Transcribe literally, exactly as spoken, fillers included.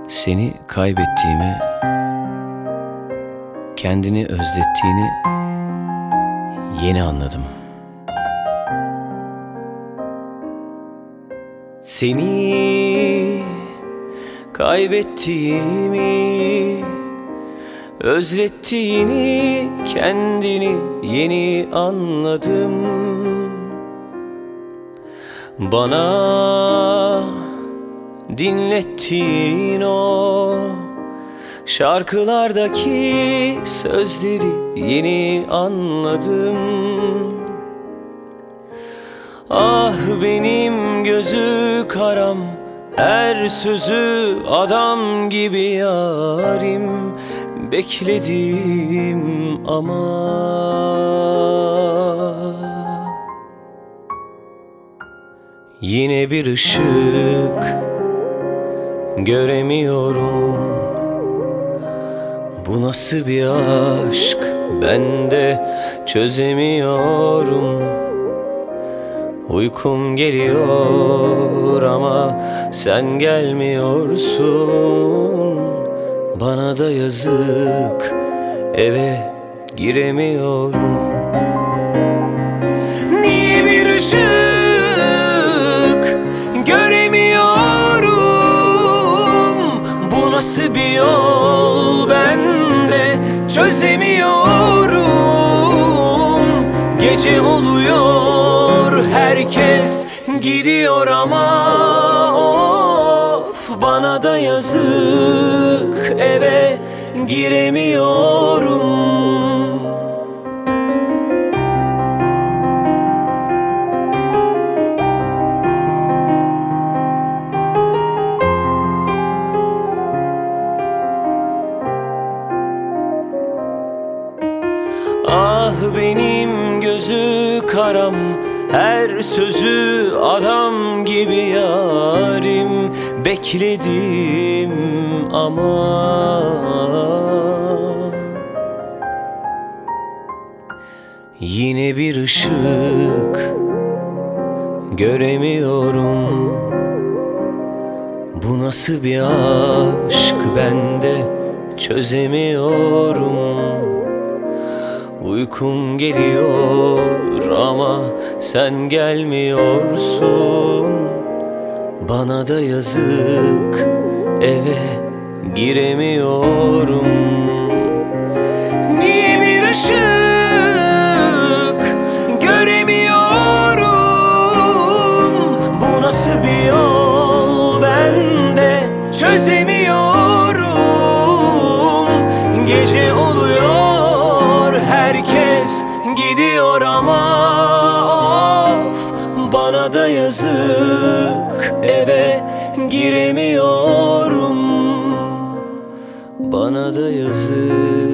Seni kaybettiğimi, kendini özlettiğini yeni anladım. Seni kaybettiğimi, özlettiğini kendini yeni anladım. Bana dinlettiğin o şarkılardaki sözleri yeni anladım. Ah benim gözü karam, her sözü adam gibi yarim, bekledim ama yine bir ışık göremiyorum. Bu nasıl bir aşk, ben de çözemiyorum. Uykum geliyor ama sen gelmiyorsun. Bana da yazık, eve giremiyorum. Niye bir ışık göremiyorum? Bu nasıl bir yol, ben de çözemiyorum. Gece oluyor, herkes gidiyor ama of, bana da yazık, eve giremiyorum. Ah benim gözü karam, her sözü adam gibi yarim, bekledim ama yine bir ışık göremiyorum. Bu nasıl bir aşk, ben de çözemiyorum. Uykum geliyor ama sen gelmiyorsun. Bana da yazık, eve giremiyorum. Niye bir ışık göremiyorum? Bu nasıl bir yol, ben de çözemiyorum. Gece oluyor, herkes gidiyor ama of, bana da yazık, eve giremiyorum. Bana da yazık.